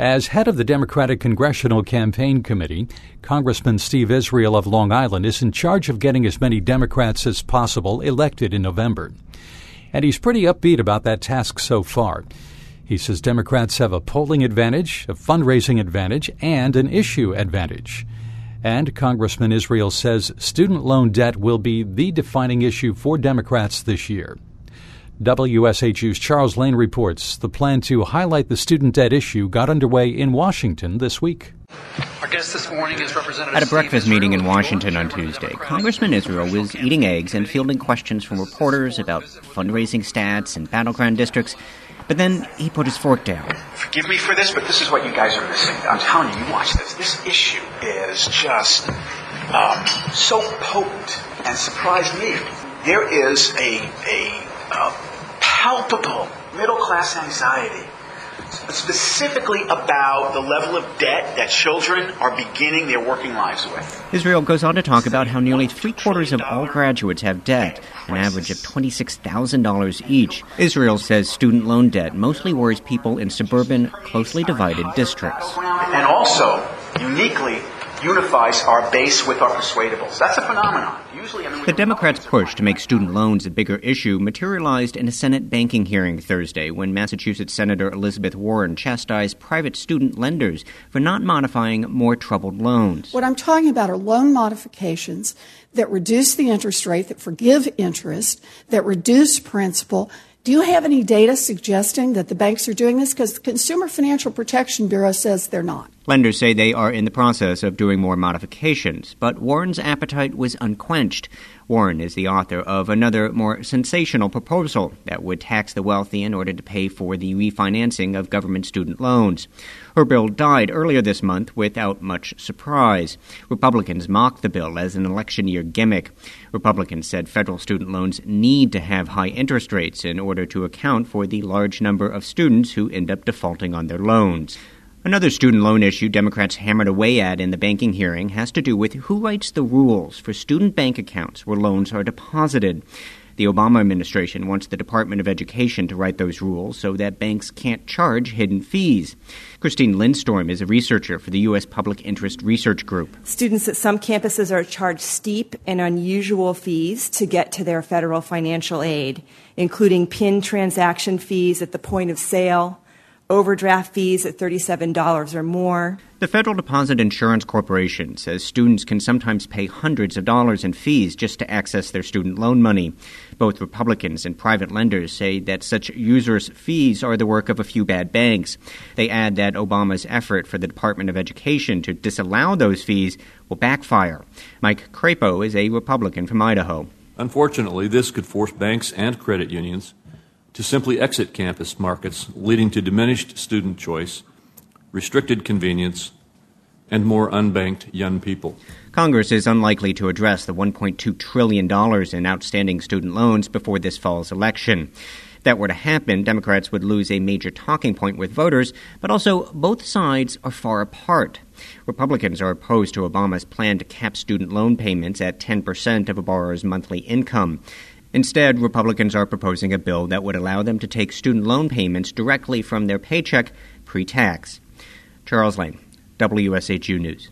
As head of the Democratic Congressional Campaign Committee, Congressman Steve Israel of Long Island is in charge of getting as many Democrats as possible elected in November. And he's pretty upbeat about that task so far. He says Democrats have a polling advantage, a fundraising advantage, and an issue advantage. And Congressman Israel says student loan debt will be the defining issue for Democrats this year. WSHU's Charles Lane reports the plan to highlight the student debt issue got underway in Washington this week. Our guest this morning is Representative At a breakfast meeting in Washington on Tuesday, Congressman Israel was eating eggs and fielding questions from reporters about fundraising stats and battleground districts. But then he put his fork down. Forgive me for this, but this is what you guys are missing. I'm telling you, watch this. This issue is just so potent and surprised me. There is a palpable middle-class anxiety, specifically about the level of debt that children are beginning their working lives with. Israel goes on to talk about how nearly three-quarters of all graduates have debt, an average of $26,000 each. Israel says student loan debt mostly worries people in suburban, closely divided districts. And also, uniquely, unifies our base with our persuadables. That's a phenomenon. The Democrats' push to make student loans a bigger issue materialized in a Senate banking hearing Thursday when Massachusetts Senator Elizabeth Warren chastised private student lenders for not modifying more troubled loans. What I'm talking about are loan modifications that reduce the interest rate, that forgive interest, that reduce principal. Do you have any data suggesting that the banks are doing this? Because the Consumer Financial Protection Bureau says they're not. Lenders say they are in the process of doing more modifications, but Warren's appetite was unquenched. Warren is the author of another more sensational proposal that would tax the wealthy in order to pay for the refinancing of government student loans. Her bill died earlier this month without much surprise. Republicans mocked the bill as an election year gimmick. Republicans said federal student loans need to have high interest rates in order to account for the large number of students who end up defaulting on their loans. Another student loan issue Democrats hammered away at in the banking hearing has to do with who writes the rules for student bank accounts where loans are deposited. The Obama administration wants the Department of Education to write those rules so that banks can't charge hidden fees. Christine Lindstorm is a researcher for the U.S. Public Interest Research Group. Students at some campuses are charged steep and unusual fees to get to their federal financial aid, including PIN transaction fees at the point of sale, overdraft fees at $37 or more. The Federal Deposit Insurance Corporation says students can sometimes pay hundreds of dollars in fees just to access their student loan money. Both Republicans and private lenders say that such usurious fees are the work of a few bad banks. They add that Obama's effort for the Department of Education to disallow those fees will backfire. Mike Crapo is a Republican from Idaho. Unfortunately, this could force banks and credit unions to simply exit campus markets, leading to diminished student choice, restricted convenience, and more unbanked young people. Congress is unlikely to address the $1.2 trillion in outstanding student loans before this fall's election. If that were to happen, Democrats would lose a major talking point with voters, but also both sides are far apart. Republicans are opposed to Obama's plan to cap student loan payments at 10% of a borrower's monthly income. Instead, Republicans are proposing a bill that would allow them to take student loan payments directly from their paycheck pre-tax. Charles Lane, WSHU News.